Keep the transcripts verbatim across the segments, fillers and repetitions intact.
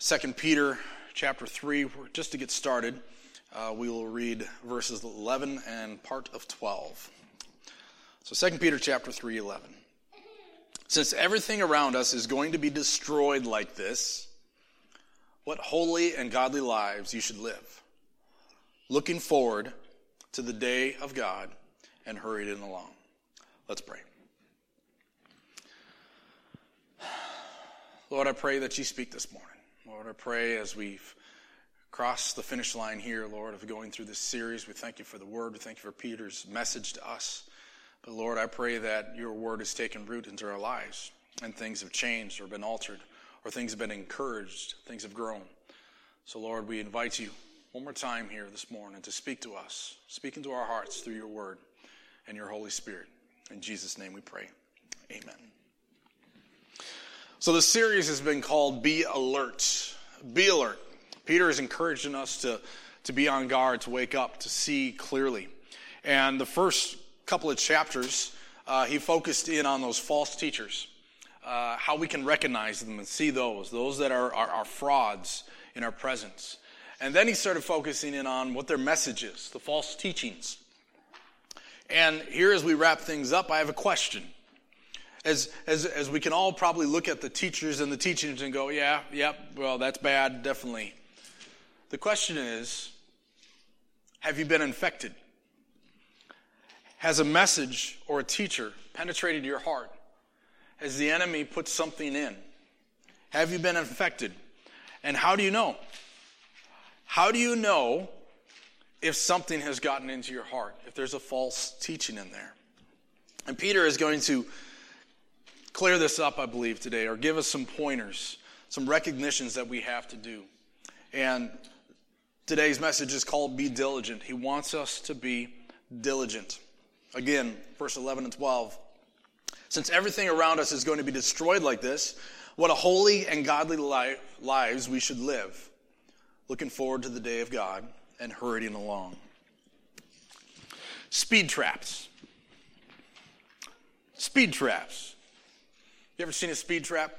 Second Peter chapter three, just to get started, uh, we will read verses eleven and part of twelve. So Second Peter chapter three, eleven. Since everything around us is going to be destroyed like this, what holy and godly lives you should live, looking forward to the day of God and hurried in along. Let's pray. Lord, I pray that you speak this morning. Lord, I pray as we've crossed the finish line here, Lord, of going through this series, we thank you for the word. We thank you for Peter's message to us. But Lord, I pray that your word has taken root into our lives and things have changed or been altered or things have been encouraged, things have grown. So Lord, we invite you one more time here this morning to speak to us, speak into our hearts through your word and your Holy Spirit. In Jesus' name we pray. Amen. So the series has been called Be Alert. Be alert. Peter is encouraging us to, to be on guard, to wake up, to see clearly. And the first couple of chapters, uh, he focused in on those false teachers, uh, how we can recognize them and see those, those that are, are, are frauds in our presence. And then he started focusing in on what their message is, the false teachings. And here as we wrap things up, I have a question. As, as, as we can all probably look at the teachers and the teachings and go, yeah, yep, well, that's bad, definitely. The question is, have you been infected? Has a message or a teacher penetrated your heart? Has the enemy put something in? Have you been infected? And how do you know? How do you know if something has gotten into your heart, if there's a false teaching in there? And Peter is going to clear this up, I believe, today, or give us some pointers, some recognitions that we have to do. And today's message is called Be Diligent. He wants us to be diligent. Again, verse eleven and twelve. Since everything around us is going to be destroyed like this, what a holy and godly life, lives we should live, looking forward to the day of God and hurrying along. Speed traps. Speed traps. You ever seen a speed trap?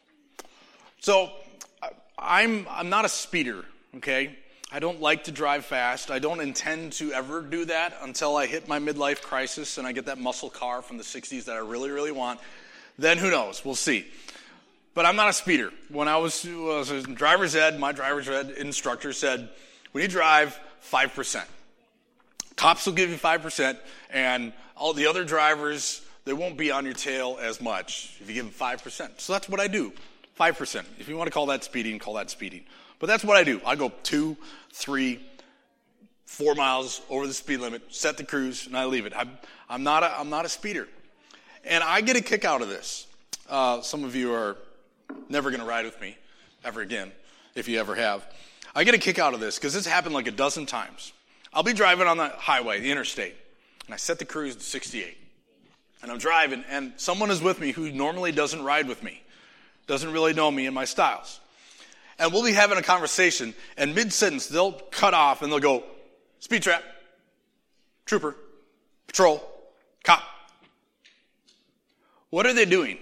So I'm I'm not a speeder, okay? I don't like to drive fast. I don't intend to ever do that until I hit my midlife crisis and I get that muscle car from the sixties that I really, really want. Then who knows? We'll see. But I'm not a speeder. When I was, was in driver's ed, my driver's ed instructor said, when you drive, five percent. Cops will give you five percent, and all the other drivers, they won't be on your tail as much if you give them five percent. So that's what I do, five percent. If you want to call that speeding, call that speeding. But that's what I do. I go two, three, four miles over the speed limit, set the cruise, and I leave it. I'm, I'm, not, a, I'm not a speeder. And I get a kick out of this. Uh, some of you are never going to ride with me ever again, if you ever have. I get a kick out of this because this happened like a dozen times. I'll be driving on the highway, the interstate, and I set the cruise to sixty-eight. And I'm driving, and someone is with me who normally doesn't ride with me, doesn't really know me and my styles. And we'll be having a conversation, and mid-sentence, they'll cut off, and they'll go, speed trap, trooper, patrol, cop. What are they doing?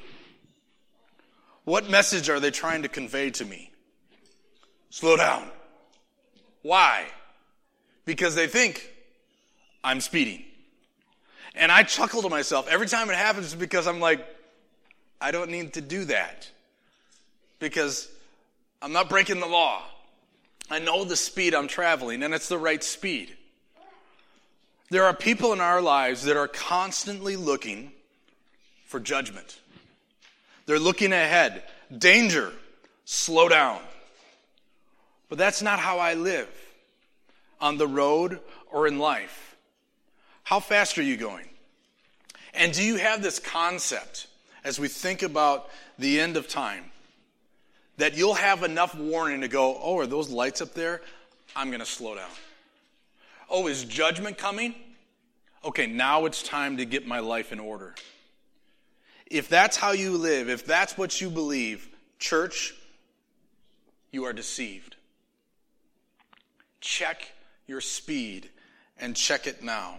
What message are they trying to convey to me? Slow down. Why? Because they think I'm speeding. And I chuckle to myself every time it happens because I'm like, I don't need to do that. Because I'm not breaking the law. I know the speed I'm traveling, and it's the right speed. There are people in our lives that are constantly looking for judgment. They're looking ahead. Danger. Slow down. But that's not how I live on the road or in life. How fast are you going? And do you have this concept as we think about the end of time that you'll have enough warning to go, oh, are those lights up there? I'm going to slow down. Oh, is judgment coming? Okay, now it's time to get my life in order. If that's how you live, if that's what you believe, church, you are deceived. Check your speed and check it now.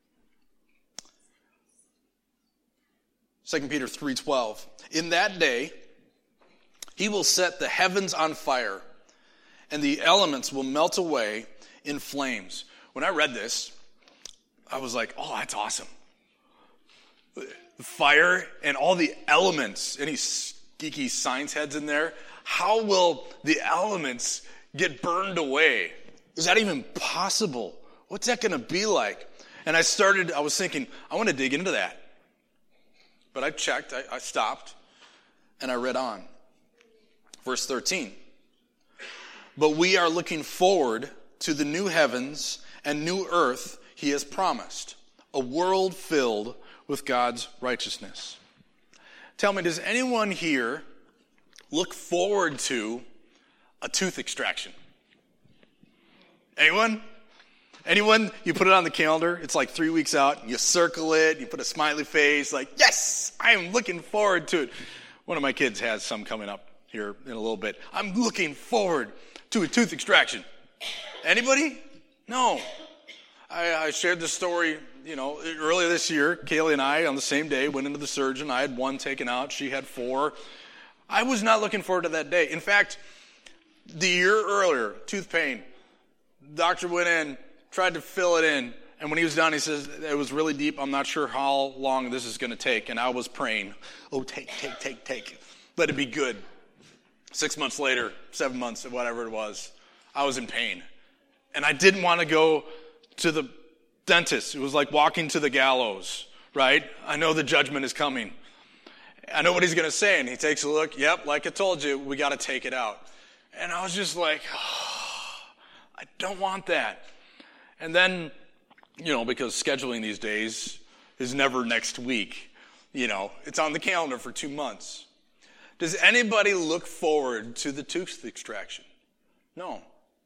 Second Peter three twelve. In that day, he will set the heavens on fire and the elements will melt away in flames. When I read this, I was like, oh, that's awesome. The fire and all the elements, any geeky science heads in there, how will the elements get burned away? Is that even possible? What's that going to be like? And I started, I was thinking, I want to dig into that. But I checked, I, I stopped, and I read on. Verse thirteen. But we are looking forward to the new heavens and new earth he has promised, a world filled with God's righteousness. Tell me, does anyone here look forward to a tooth extraction? Anyone? Anyone? You put it on the calendar, it's like three weeks out, you circle it, you put a smiley face, like, yes, I am looking forward to it. One of my kids has some coming up here in a little bit. I'm looking forward to a tooth extraction. Anybody? No. I, I shared this story, you know, earlier this year. Kaylee and I, on the same day, went into the surgeon. I had one taken out. She had four. I was not looking forward to that day. In fact, the year earlier, tooth pain. Doctor went in, tried to fill it in, and when he was done, he says, it was really deep. I'm not sure how long this is going to take. And I was praying, oh, take, take, take, take. Let it be good. Six months later, seven months, whatever it was, I was in pain. And I didn't want to go to the dentist. It was like walking to the gallows, right? I know the judgment is coming. I know what he's going to say. And he takes a look. Yep, like I told you, we got to take it out. And I was just like, oh, I don't want that. And then, you know, because scheduling these days is never next week, you know, it's on the calendar for two months. Does anybody look forward to the tooth extraction? No.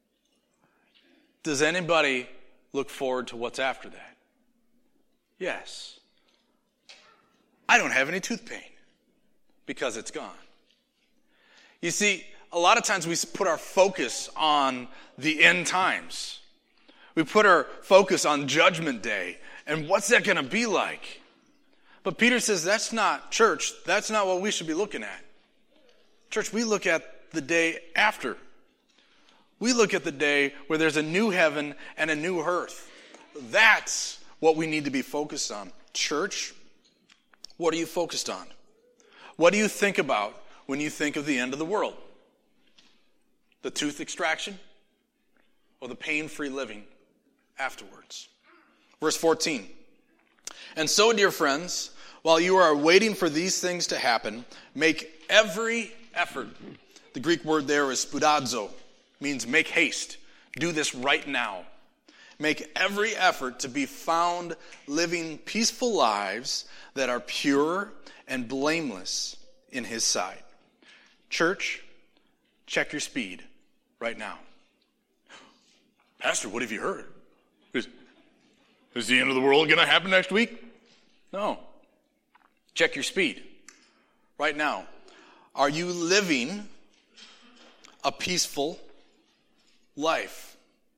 Does anybody look forward to what's after that? Yes. I don't have any tooth pain because it's gone. You see, a lot of times we put our focus on the end times. We put our focus on Judgment Day and what's that going to be like? But Peter says that's not, church, that's not what we should be looking at. Church, we look at the day after. We look at the day where there's a new heaven and a new earth. That's what we need to be focused on. Church, what are you focused on? What do you think about when you think of the end of the world? The tooth extraction or the pain-free living afterwards? Verse fourteen. And so, dear friends, while you are waiting for these things to happen, make every effort. The Greek word there is spoudazo, means make haste. Do this right now. Make every effort to be found living peaceful lives that are pure and blameless in his sight. Church, check your speed right now. Pastor, what have you heard? Is, is the end of the world going to happen next week? No. Check your speed right now. Are you living a peaceful life?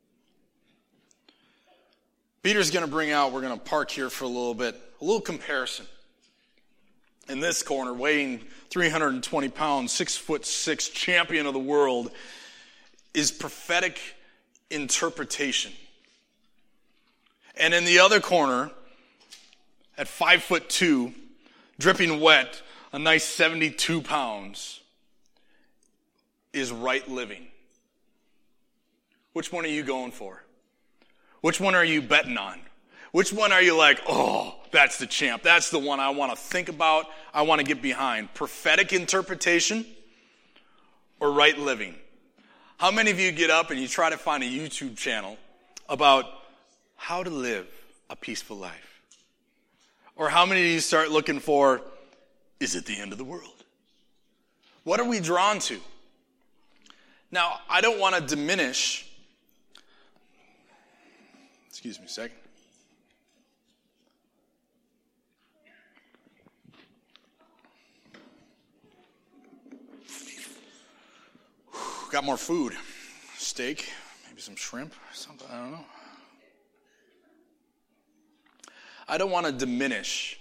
Peter's going to bring out, we're going to park here for a little bit, a little comparison. In this corner, weighing three hundred twenty pounds, six foot six, champion of the world, is prophetic interpretation. And in the other corner, at five foot two, dripping wet, a nice seventy-two pounds, is right living. Which one are you going for? Which one are you betting on? Which one are you like, oh, that's the champ. That's the one I want to think about. I want to get behind. Prophetic interpretation or right living? How many of you get up and you try to find a YouTube channel about how to live a peaceful life? Or how many of you start looking for, is it the end of the world? What are we drawn to? Now, I don't want to diminish, excuse me a second. Whew, got more food. Steak, maybe some shrimp, something, I don't know. I don't want to diminish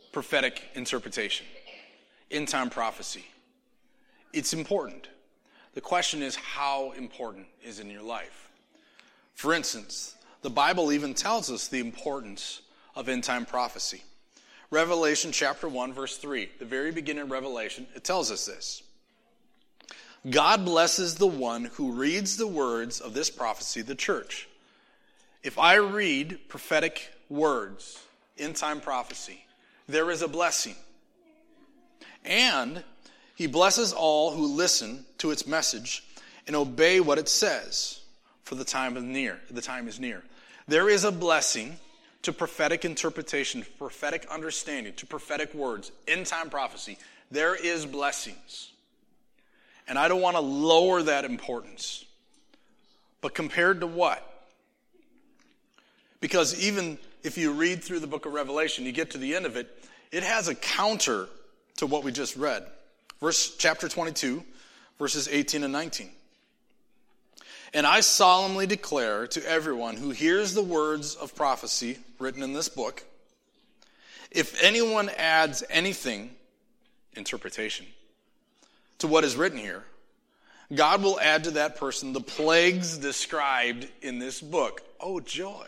prophetic interpretation, end-time prophecy. It's important. The question is, how important is it in your life? For instance, the Bible even tells us the importance of end-time prophecy. Revelation chapter one, verse three, the very beginning of Revelation, it tells us this. God blesses the one who reads the words of this prophecy, the church. If I read prophetic words, end-time prophecy, there is a blessing. And he blesses all who listen to its message and obey what it says, for the time is near. The time is near. There is a blessing to prophetic interpretation, to prophetic understanding, to prophetic words, end-time prophecy. There is blessings. And I don't want to lower that importance. But compared to what? Because even if you read through the book of Revelation, you get to the end of it, it has a counter to what we just read. Verse chapter twenty-two, verses eighteen and nineteen. And I solemnly declare to everyone who hears the words of prophecy written in this book, if anyone adds anything, interpretation, to what is written here, God will add to that person the plagues described in this book. Oh, joy.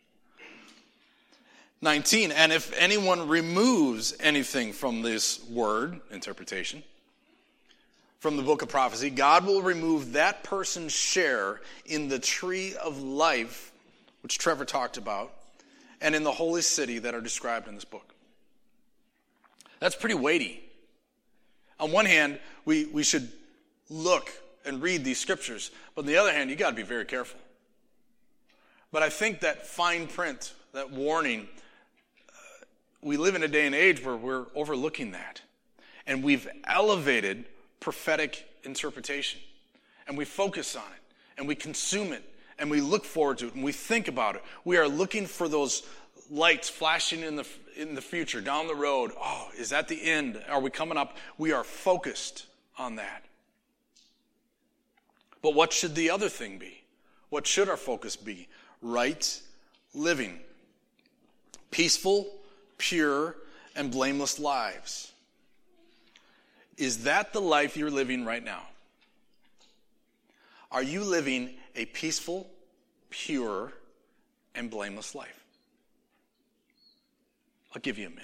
nineteen, and if anyone removes anything from this word, interpretation, from the book of prophecy, God will remove that person's share in the tree of life, which Trevor talked about, and in the holy city that are described in this book. That's pretty weighty. On one hand, we, we should look and read these scriptures, but on the other hand, you got to be very careful. But I think that fine print, that warning, uh, we live in a day and age where we're overlooking that. And we've elevated prophetic interpretation. And we focus on it. And we consume it. And we look forward to it. And we think about it. We are looking for those lights flashing in the in the future, down the road. Oh, is that the end? Are we coming up? We are focused on that. But what should the other thing be? What should our focus be? Right living. Peaceful, pure, and blameless lives. Is that the life you're living right now? Are you living a peaceful, pure, and blameless life? I'll give you a minute.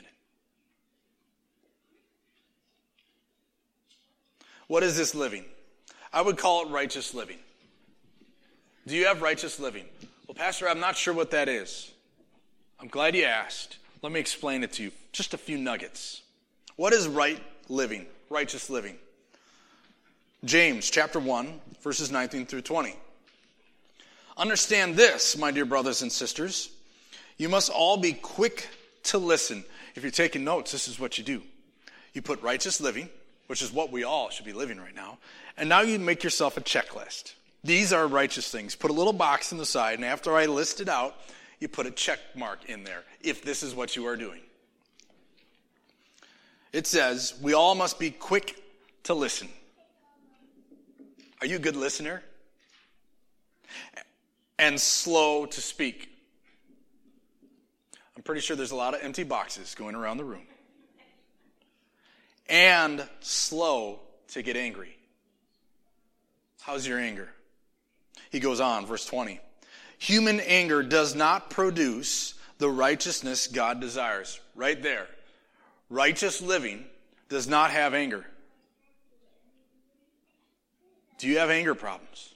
What is this living? I would call it righteous living. Do you have righteous living? Well, Pastor, I'm not sure what that is. I'm glad you asked. Let me explain it to you. Just a few nuggets. What is right living? Righteous living. James chapter one, verses nineteen through twenty. Understand this, my dear brothers and sisters. You must all be quick to listen. If you're taking notes, this is what you do. You put righteous living, which is what we all should be living right now, and now you make yourself a checklist. These are righteous things. Put a little box in the side, and after I list it out, you put a check mark in there, if this is what you are doing. It says, we all must be quick to listen. Are you a good listener? And slow to speak. I'm pretty sure there's a lot of empty boxes going around the room. And slow to get angry. How's your anger? He goes on, verse twenty. Human anger does not produce the righteousness God desires. Right there. Righteous living does not have anger. Do you have anger problems?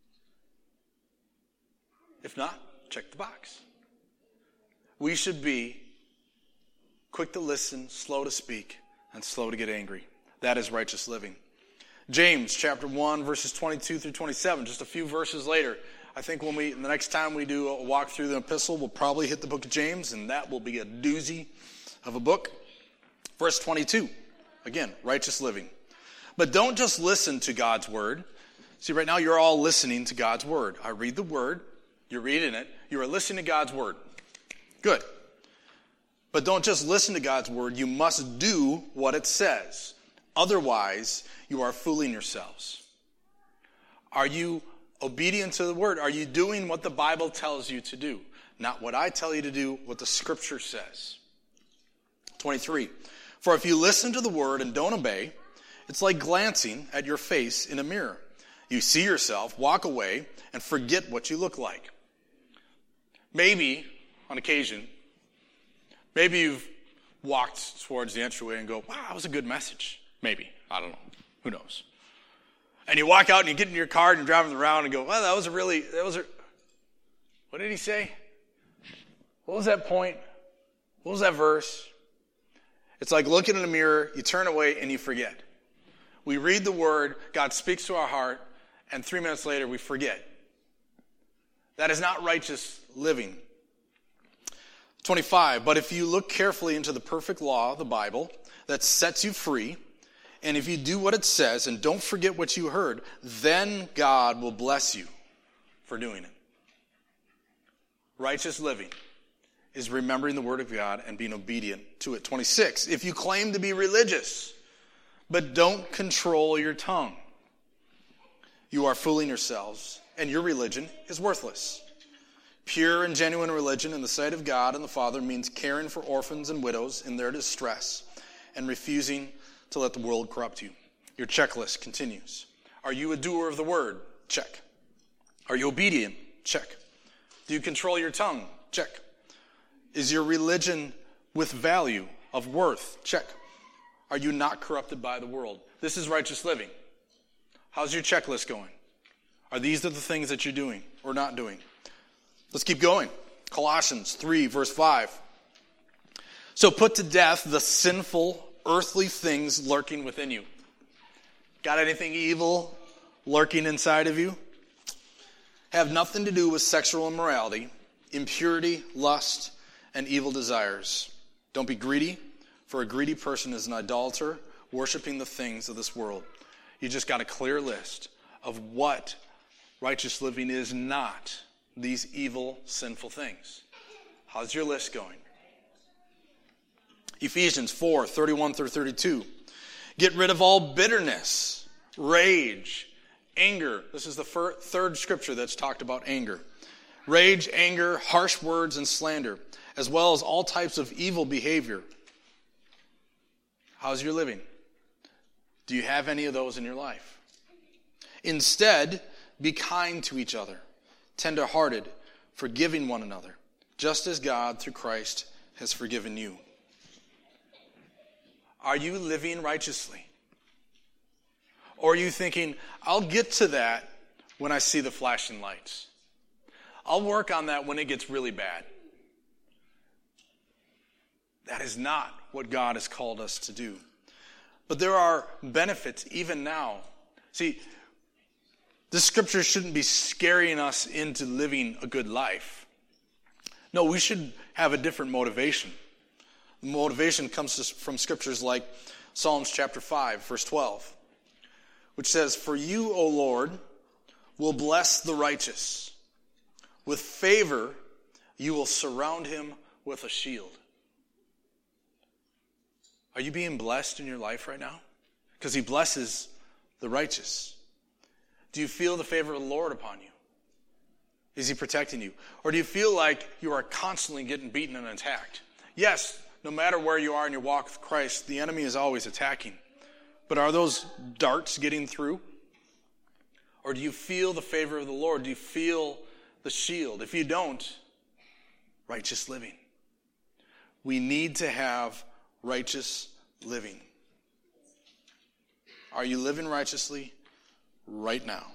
If not, check the box. We should be quick to listen, slow to speak, and slow to get angry. That is righteous living. James chapter one, verses twenty-two through twenty-seven, just a few verses later. I think when we, the next time we do a walk through the epistle, we'll probably hit the book of James, and that will be a doozy of a book. Verse twenty-two, again, righteous living. But don't just listen to God's word. See, right now you're all listening to God's word. I read the word, you're reading it, you are listening to God's word. Good. But don't just listen to God's word, you must do what it says. Otherwise, you are fooling yourselves. Are you obedient to the word? Are you doing what the Bible tells you to do? Not what I tell you to do, what the scripture says. twenty-three. For if you listen to the word and don't obey, it's like glancing at your face in a mirror. You see yourself, walk away, and forget what you look like. Maybe, on occasion, maybe you've walked towards the entryway and go, wow, that was a good message. Maybe. I don't know. Who knows? And you walk out and you get in your car and you're driving around and go, well, that was a really, that was a, what did he say? What was that point? What was that verse? It's like looking in a mirror, you turn away and you forget. We read the word, God speaks to our heart, and three minutes later we forget. That is not righteous living. twenty-five, but if you look carefully into the perfect law, the Bible, that sets you free, and if you do what it says and don't forget what you heard, then God will bless you for doing it. Righteous living is remembering the word of God and being obedient to it. twenty-six, if you claim to be religious, but don't control your tongue, you are fooling yourselves, and your religion is worthless. Pure and genuine religion in the sight of God and the Father means caring for orphans and widows in their distress and refusing to let the world corrupt you. Your checklist continues. Are you a doer of the word? Check. Are you obedient? Check. Do you control your tongue? Check. Is your religion with value, of worth? Check. Are you not corrupted by the world? This is righteous living. How's your checklist going? Are these the things that you're doing or not doing? Let's keep going. Colossians three, verse five. So put to death the sinful, earthly things lurking within you. Got anything evil lurking inside of you? Have nothing to do with sexual immorality, impurity, lust, and evil desires. Don't be greedy, for a greedy person is an idolater, worshiping the things of this world. You just got a clear list of what righteous living is not. These evil, sinful things. How's your list going? Ephesians four, thirty-one through thirty-two. Get rid of all bitterness, rage, anger. This is the fir- third scripture that's talked about anger. Rage, anger, harsh words, and slander, as well as all types of evil behavior. How's your living? Do you have any of those in your life? Instead, be kind to each other, tender-hearted, forgiving one another, just as God, through Christ, has forgiven you. Are you living righteously? Or are you thinking, I'll get to that when I see the flashing lights. I'll work on that when it gets really bad. That is not what God has called us to do. But there are benefits even now. See, this scripture shouldn't be scaring us into living a good life. No, we should have a different motivation. The motivation comes from scriptures like Psalms chapter five, verse twelve, which says, "For you, O Lord, will bless the righteous. With favor, you will surround him with a shield." Are you being blessed in your life right now? Because he blesses the righteous. Do you feel the favor of the Lord upon you? Is he protecting you? Or do you feel like you are constantly getting beaten and attacked? Yes, no matter where you are in your walk with Christ, the enemy is always attacking. But are those darts getting through? Or do you feel the favor of the Lord? Do you feel the shield? If you don't, righteous living. We need to have righteous living. Are you living righteously right now?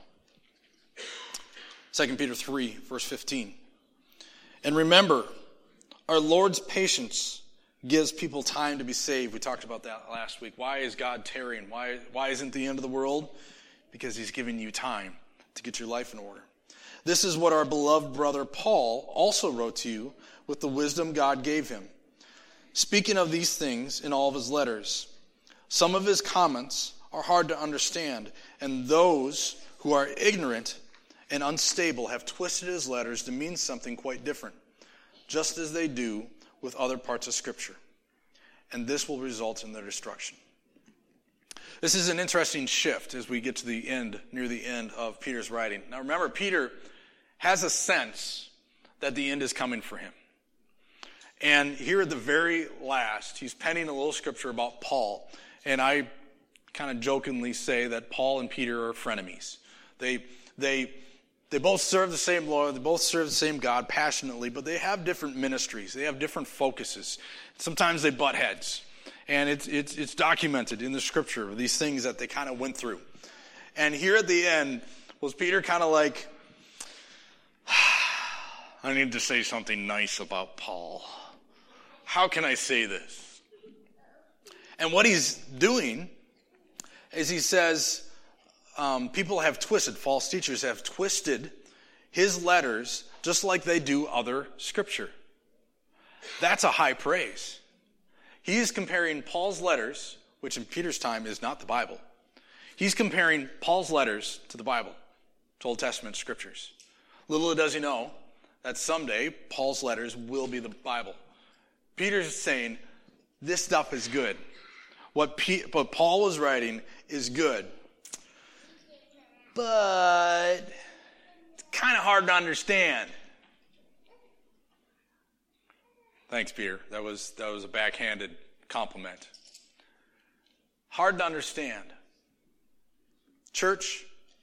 Second Peter three, verse fifteen. And remember, our Lord's patience gives people time to be saved. We talked about that last week. Why is God tarrying? Why, why isn't the end of the world? Because he's giving you time to get your life in order. This is what our beloved brother Paul also wrote to you with the wisdom God gave him, speaking of these things in all of his letters. Some of his comments are hard to understand, and those who are ignorant and unstable have twisted his letters to mean something quite different, just as they do with other parts of Scripture. And this will result in their destruction. This is an interesting shift as we get to the end, near the end of Peter's writing. Now remember, Peter has a sense that the end is coming for him. And here at the very last, he's penning a little scripture about Paul. And I kind of jokingly say that Paul and Peter are frenemies. They, they, they both serve the same Lord. They both serve the same God passionately, but they have different ministries. They have different focuses. Sometimes they butt heads. And it's, it's, it's documented in the scripture, these things that they kind of went through. And here at the end, was Peter kind of like, I need to say something nice about Paul. How can I say this? And what he's doing is he says, um, people have twisted, false teachers have twisted his letters just like they do other scripture. That's a high praise. He's comparing Paul's letters, which in Peter's time is not the Bible. He's comparing Paul's letters to the Bible, to Old Testament scriptures. Little does he know that someday Paul's letters will be the Bible. Peter's saying, this stuff is good. What, P- what Paul was writing is good. But it's kind of hard to understand. Thanks, Peter. That was, that was a backhanded compliment. Hard to understand. Church,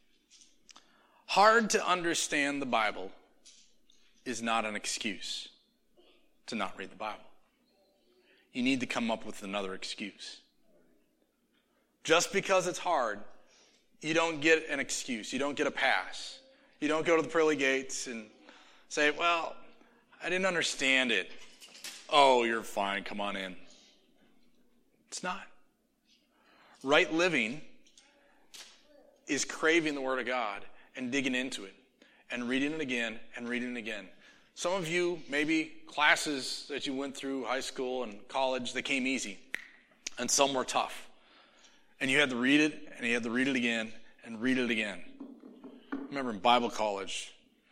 hard to understand the Bible is not an excuse to not read the Bible. You need to come up with another excuse. Just because it's hard, you don't get an excuse. You don't get a pass. You don't go to the pearly gates and say, well, I didn't understand it. Oh, you're fine. Come on in. It's not. Right living is craving the Word of God and digging into it and reading it again and reading it again. Some of you, maybe classes that you went through, high school and college, they came easy. And some were tough. And you had to read it, and you had to read it again and read it again. I remember in Bible college,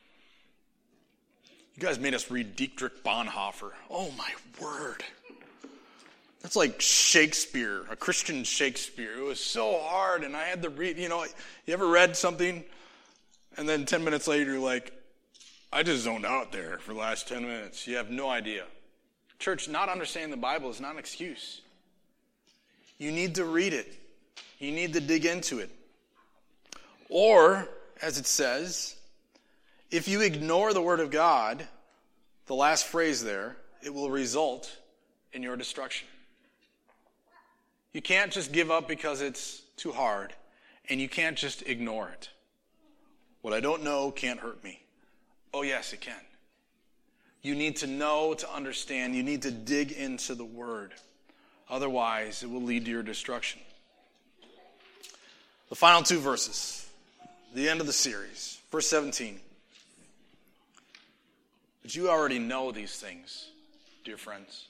you guys made us read Dietrich Bonhoeffer. Oh, my word. That's like Shakespeare, a Christian Shakespeare. It was so hard, and I had to read, you know, you ever read something, and then ten minutes later you're like, I just zoned out there for the last ten minutes. You have no idea. Church, not understanding the Bible is not an excuse. You need to read it. You need to dig into it. Or, as it says, if you ignore the Word of God, the last phrase there, it will result in your destruction. You can't just give up because it's too hard, and you can't just ignore it. What I don't know can't hurt me. Oh, yes, it can. You need to know to understand. You need to dig into the Word. Otherwise, it will lead to your destruction. The final two verses, the end of the series, verse seventeen. But you already know these things, dear friends.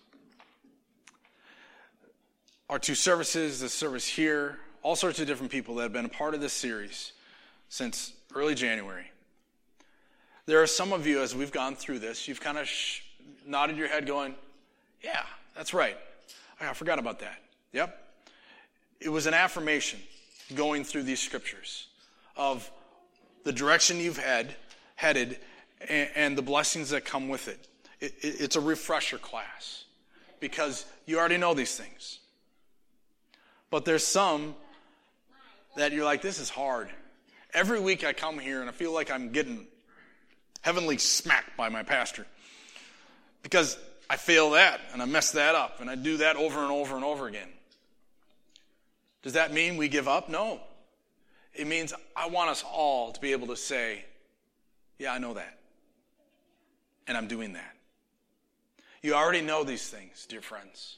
Our two services, the service here, all sorts of different people that have been a part of this series since early January. There are some of you, as we've gone through this, you've kind of sh- nodded your head going, yeah, that's right. I forgot about that. Yep. It was an affirmation going through these scriptures of the direction you've had, headed and, and the blessings that come with it. It, it. It's a refresher class because you already know these things. But there's some that you're like, this is hard. Every week I come here and I feel like I'm getting heavenly smacked by my pastor because I fail that and I mess that up and I do that over and over and over again. Does that mean we give up? No. It means I want us all to be able to say, yeah, I know that. And I'm doing that. You already know these things, dear friends.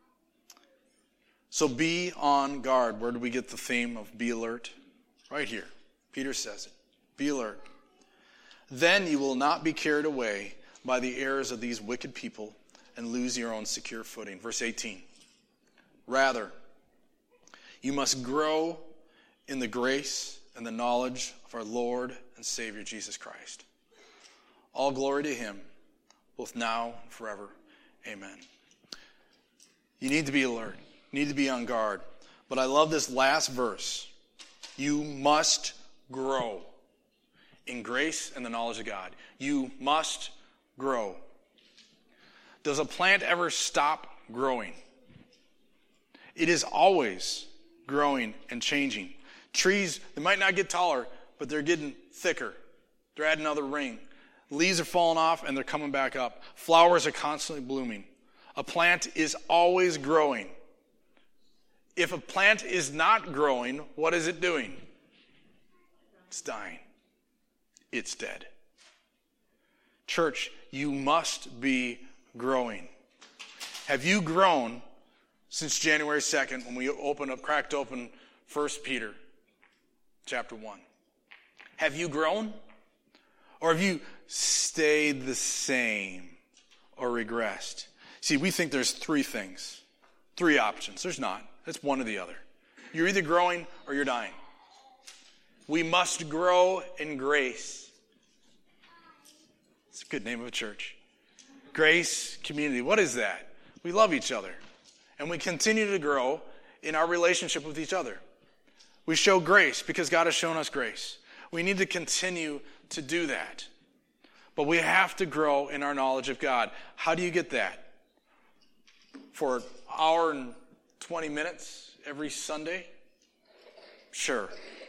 So be on guard. Where do we get the theme of be alert? Right here. Peter says it. Be alert. Then you will not be carried away by the errors of these wicked people and lose your own secure footing. Verse eighteen. Rather, you must grow in the grace and the knowledge of our Lord and Savior Jesus Christ. All glory to him, both now and forever. Amen. You need to be alert. You need to be on guard. But I love this last verse. You must grow in grace and the knowledge of God. You must grow. Does a plant ever stop growing? It is always growing and changing. Trees, they might not get taller, but they're getting thicker. They're adding another ring. Leaves are falling off and they're coming back up. Flowers are constantly blooming. A plant is always growing. If a plant is not growing, what is it doing? It's dying. It's dead. Church, you must be growing. Have you grown since January second when we opened up, cracked open First Peter chapter one? Have you grown? Or have you stayed the same or regressed? See, we think there's three things, three options. There's not. It's one or the other. You're either growing or you're dying. We must grow in grace. It's a good name of a church. Grace Community. What is that? We love each other. And we continue to grow in our relationship with each other. We show grace because God has shown us grace. We need to continue to do that. But we have to grow in our knowledge of God. How do you get that? For an hour and twenty minutes every Sunday? Sure.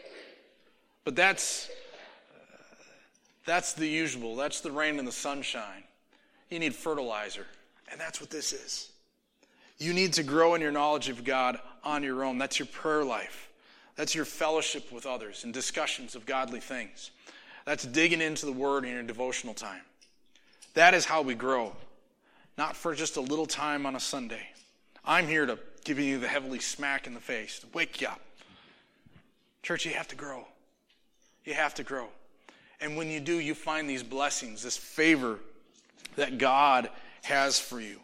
But that's uh, that's the usual. That's the rain and the sunshine. You need fertilizer. And that's what this is. You need to grow in your knowledge of God on your own. That's your prayer life. That's your fellowship with others and discussions of godly things. That's digging into the Word in your devotional time. That is how we grow. Not for just a little time on a Sunday. I'm here to give you the heavily smack in the face, to wake you up. Church, you have to grow. You have to grow. And when you do, you find these blessings, this favor that God has for you.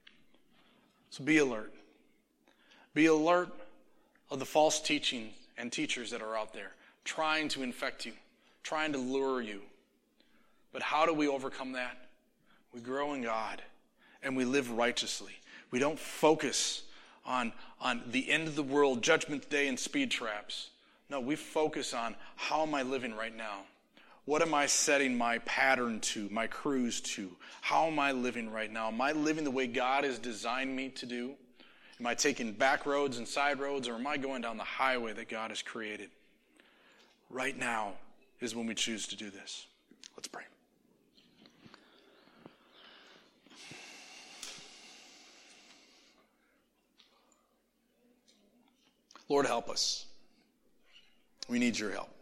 So be alert. Be alert of the false teaching and teachers that are out there, trying to infect you, trying to lure you. But how do we overcome that? We grow in God, and we live righteously. We don't focus on, on the end of the world, judgment day, and speed traps. No, we focus on how am I living right now? What am I setting my pattern to, my cruise to? How am I living right now? Am I living the way God has designed me to do? Am I taking back roads and side roads, or am I going down the highway that God has created? Right now is when we choose to do this. Let's pray. Lord, help us. We need your help.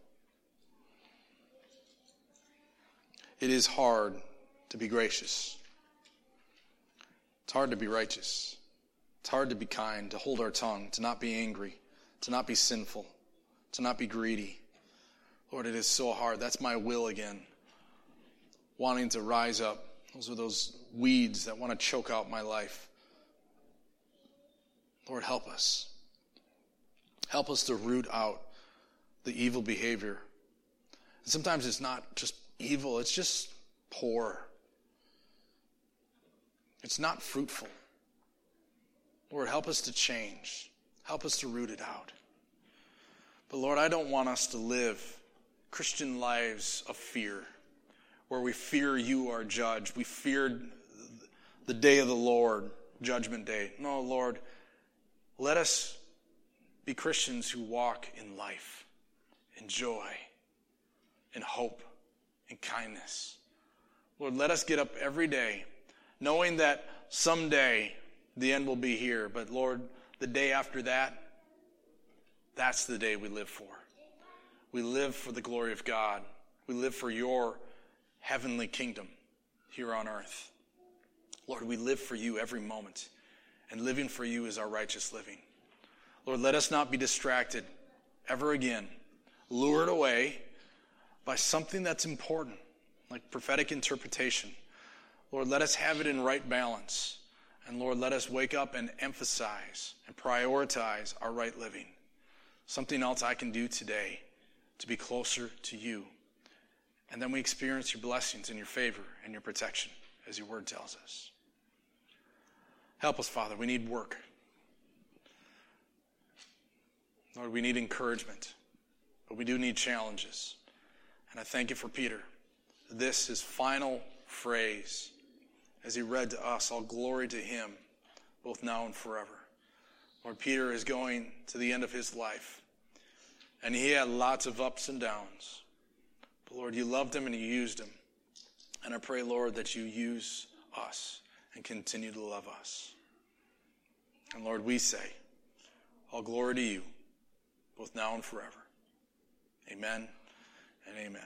It is hard to be gracious. It's hard to be righteous. It's hard to be kind, to hold our tongue, to not be angry, to not be sinful, to not be greedy. Lord, it is so hard. That's my will again. Wanting to rise up. Those are those weeds that want to choke out my life. Lord, help us. Help us to root out the evil behavior. And sometimes it's not just evil, it's just poor. It's not fruitful. Lord, help us to change. Help us to root it out. But Lord, I don't want us to live Christian lives of fear, where we fear you, our judge. We feared the day of the Lord, judgment day. No, Lord, let us be Christians who walk in life, in joy, in hope, in kindness. Lord, let us get up every day knowing that someday the end will be here. But Lord, the day after that, that's the day we live for. We live for the glory of God. We live for your heavenly kingdom here on earth. Lord, we live for you every moment. And living for you is our righteous living. Lord, let us not be distracted ever again, lured away by something that's important, like prophetic interpretation. Lord, let us have it in right balance. And Lord, let us wake up and emphasize and prioritize our right living. Something else I can do today to be closer to you. And then we experience your blessings and your favor and your protection, as your word tells us. Help us, Father. We need work. Lord, we need encouragement, but we do need challenges. And I thank you for Peter. This, his final phrase, as he read to us, all glory to him, both now and forever. Lord, Peter is going to the end of his life, and he had lots of ups and downs. Lord, you loved him and you used him. And I pray, Lord, that you use us and continue to love us. And Lord, we say, all glory to you, both now and forever. Amen and amen.